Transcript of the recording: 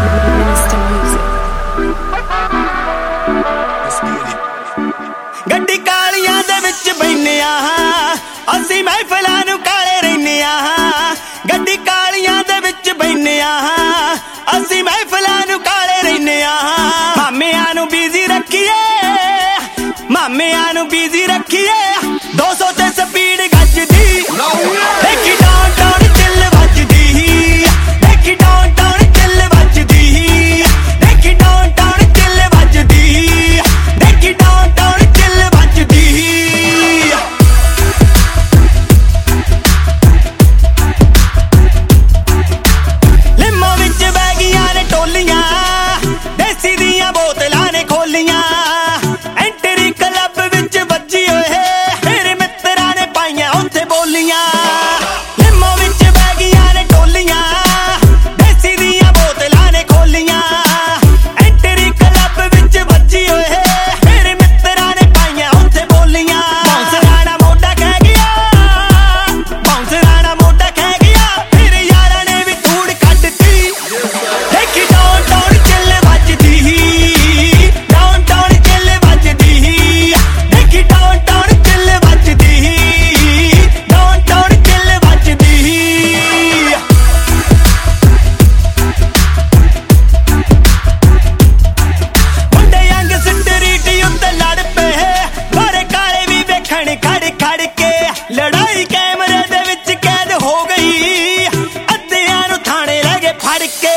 ਗੱਡੀ ਕਾਲੀਆਂ ਦੇ ਵਿੱਚ ਬੈਨੇ ਆ ਅਸੀਂ ਮਹਿਫਲਾਂ ਨੂੰ ਕਾਲੇ ਰਹਿੰਦੇ ਆ ਗੱਡੀ ਕਾਲੀਆਂ ਦੇ ਵਿੱਚ ਬੈਨੇ ਆ ਅਸੀਂ ਮਹਿਫਲਾਂ ਨੂੰ ਕਾਲੇ ਰਹਿੰਦੇ ਆ ਮਾਮਿਆਂ ਨੂੰ ਬਿਜ਼ੀ ਰੱਖੀਏ ਮਾਮਿਆਂ ਨੂੰ ਬਿਜ਼ੀ ਰੱਖੀਏ 200 ਤੇ ਸਪੀਡ ਗੱਜਦੀ ਦੇਖੀ ਡਾਊਨ ਡਾਊਨ ਚੱਲ ਵੱਜਦੀ ਦੇਖੀ ਡਾਊਨ ਡਾਊਨ ਚੱਲ ਵੱਜਦੀ ਦੇਖੀ ਡਾਊਨ ਡਾਊਨ ਚੱਲ ਵੱਜਦੀ ਦੇਖੀ ਡਾਊਨ ਡਾਊਨ ਚੱਲ ਵੱਜਦੀ ਲਿੰਮਾਂ ਵਿੱਚ ਬਹਿ ਗਈਆਂ ਨੇ ਟੋਲੀਆਂ ਦੇਸੀ ਦੀਆਂ ਬੋਤਲਾਂ ਨੇ ਖੋਲੀਆਂ ਐਂਟਰੀ ਕਲੱਬ ਵਿੱਚ ਵੱਜੀ ਓਏ ਮੇਰੇ ਮਿੱਤਰਾਂ ਨੇ ਪਾਈਆਂ ਉੱਥੇ ਬੋਲੀਆਂ ਲਿੰਮਾਂ ਵਿੱਚ ਬਹਿ ਗਈਆਂ ਨੇ ਟੋਲੀਆਂ ਦੇਸੀ ਦੀਆਂ ਬੋਤਲਾਂ ਨੇ ਖੋਲੀਆਂ ਐਂਟਰੀ ਕਲੱਬ ਵਿੱਚ ਵੱਜੀ ਓਏ ਮੇਰੇ ਮਿੱਤਰਾਂ ਨੇ ਪਾਈਆਂ ਉੱਥੇ ਬੋਲੀਆਂ ਬਾਉਂਸਰਾਂ ਦਾ ਮੋਢਾ ਕਹਿ ਗਿਆ ਬਾਉਂਸਰਾਂ ਦਾ ਮੋਢਾ ਕਹਿ ਗਿਆ ਫਿਰ ਯਾਰਾਂ ਨੇ ਵੀ ਧੂੜ ਕੱਢਤੀ ਦੇਖੀ ਡਾਊਨ ਡਾਊਨ ਚੱਲ ਵੱਜਦੀ ਡਾਊਨ ਡਾਊਨ ਚੱਲ ਵੱਜਦੀ ਦੇਖੀ ਡਾਊਨ ਡਾਊਨ ਚੱਲ ਵੱਜਦੀ ਡਾਊਨ ਡਾਊਨ ਚੱਲ ਵੱਜਦੀ ਮੁੰਡੇ ਯੰਗ ਸਟਰੀਟ ਉੱਤੇ ਲੜ ਪਏ ਗੋਰੇ ਕਾਲੇ ਵੀ ਵੇਖਣ ਖੜ ਖੜ ਕੇ ਲੜਾਈ ਕੈਮਰੇ ਦੇ ਵਿੱਚ ਕੈਦ ਹੋ ਗਈ ਅੱਧਿਆਂ ਨੂੰ ਥਾਣੇ ਲੈ ਗਏ ਫੜ ਕੇ